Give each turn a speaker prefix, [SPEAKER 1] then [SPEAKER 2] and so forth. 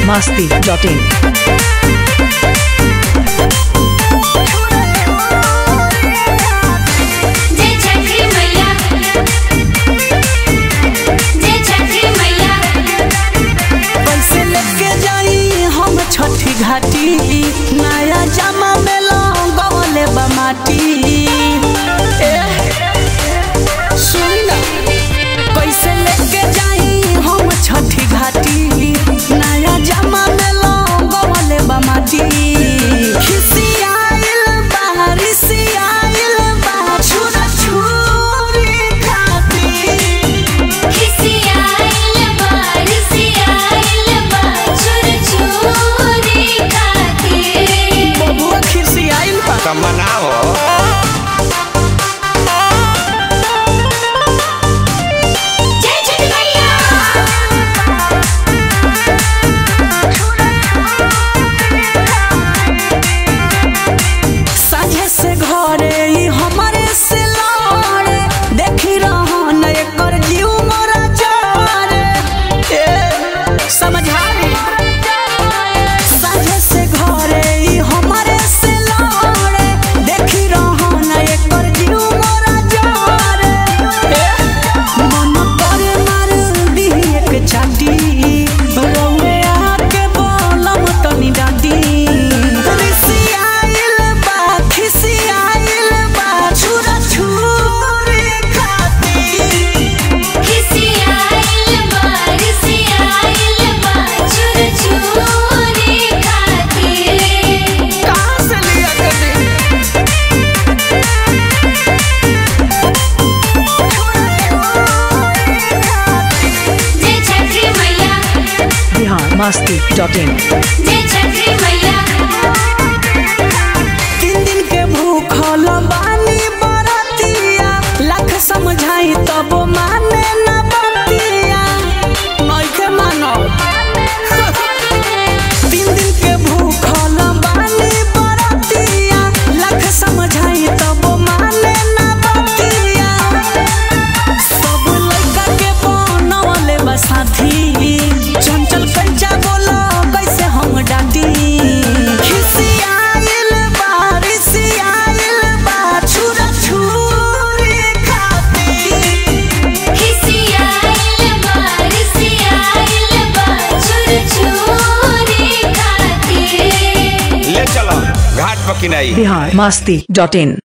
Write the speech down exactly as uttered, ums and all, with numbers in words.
[SPEAKER 1] masti dot in.
[SPEAKER 2] छठी घाटी नया जामा में लगवले बा माटी सुन ना कैसे लेके जाई हम छठी घाटी नया जामा में लगवले बा माटी खिसियाइल बारिसियाइल बा छुरा छुरी खाती
[SPEAKER 3] खिसियाइल बारिसियाइल बा छुरा छुरी
[SPEAKER 4] मनाओ
[SPEAKER 2] साझे से घरे हमारे से लड़े देखी रहन एकर जीव मोरा जारे समझा साझे से घरे हमारे से लड़े देखी रहन एकर जीव मोरा जारे मन करे मार दी एक चाटी रौए आके बोलम तनी डाटी
[SPEAKER 1] masti dot in.
[SPEAKER 2] तीन दिन के भूखल बानी बरतिया लाख समझाई तब माने न बतिया नइखे मानो तीन दिन के भूखल बानी बरतिया लाख समझाई तब माने न बतिया सब लइका के बनवले बा साथी चंचल पंचा बोला कैसे हम डांटी खिसियाइल बारिसियाइल बा छुरा छुरी खाती
[SPEAKER 3] खिसियाइल बारिसियाइल बा छुरा छुरी खाती
[SPEAKER 4] ले चलो घाट पर किनाई
[SPEAKER 1] Bihar masti dot in.